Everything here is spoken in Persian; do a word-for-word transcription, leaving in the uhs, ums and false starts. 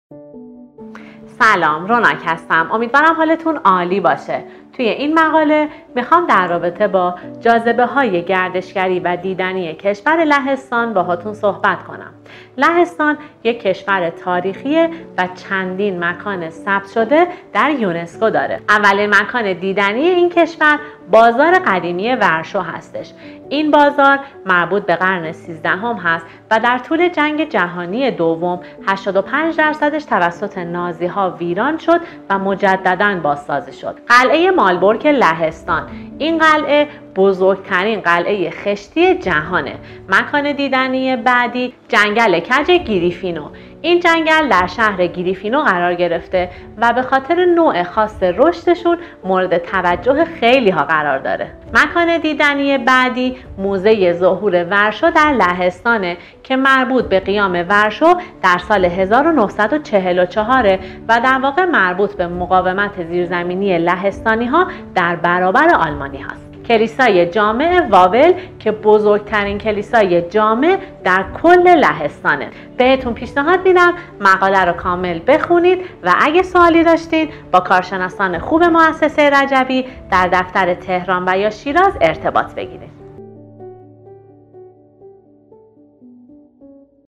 سلام، روناک هستم. امیدوارم حالتون عالی باشه. توی این مقاله میخوام در رابطه با جاذبه های گردشگری و دیدنی کشور لهستان باهاتون صحبت کنم. لهستان یک کشور تاریخیه و چندین مکان ثبت شده در یونسکو داره. اولین مکان دیدنی این کشور بازار قدیمی ورشو هستش. این بازار مربوط به قرن سیزدهم هست و در طول جنگ جهانی دوم هشتاد و پنج درصدش توسط نازی ها ویران شد و مجدداً بازسازی شد. قلعه مالبورگ لهستان، این قلعه بزرگترین قلعه خشتی جهانه. مکان دیدنی بعدی جنگل کج گریفینو. این جنگل در شهر گریفینو قرار گرفته و به خاطر نوع خاص رشدشون مورد توجه خیلی ها قرار داره. مکان دیدنی بعدی موزه ظهور ورشو در لهستانه که مربوط به قیام ورشو در سال هزار و نهصد و چهل و چهار و در واقع مربوط به مقاومت زیرزمینی لهستانی ها در برابر آلمانی هاست. کلیسای جامع واول که بزرگترین کلیسای جامع در کل لهستانه. بهتون پیشنهاد میدم مقاله رو کامل بخونید و اگه سوالی داشتید با کارشناسان خوب مؤسسه رجبی در دفتر تهران و یا شیراز ارتباط بگیرید.